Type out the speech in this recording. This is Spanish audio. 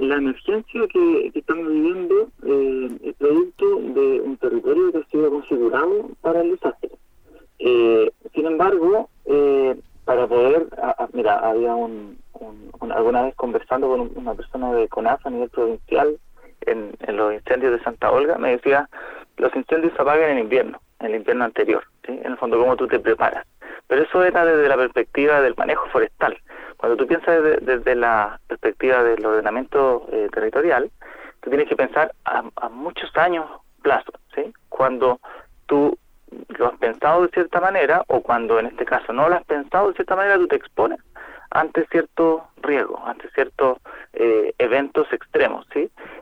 la emergencia que estamos viviendo es producto de un territorio que ha sido configurado para el desastre. Sin embargo, para poder, mira, había alguna vez conversando con una persona de CONAF a nivel provincial en los incendios de Santa Olga, me decía, los incendios se apagan en el invierno anterior, ¿sí? En el fondo, cómo tú te preparas. Pero eso era desde la perspectiva del manejo forestal. Cuando tú piensas desde la perspectiva del ordenamiento territorial, tú tienes que pensar a muchos años plazo, ¿sí? Cuando tú lo has pensado de cierta manera, o cuando en este caso no lo has pensado de cierta manera, tú te expones ante cierto riesgo, ante ciertos eventos extremos, ¿sí?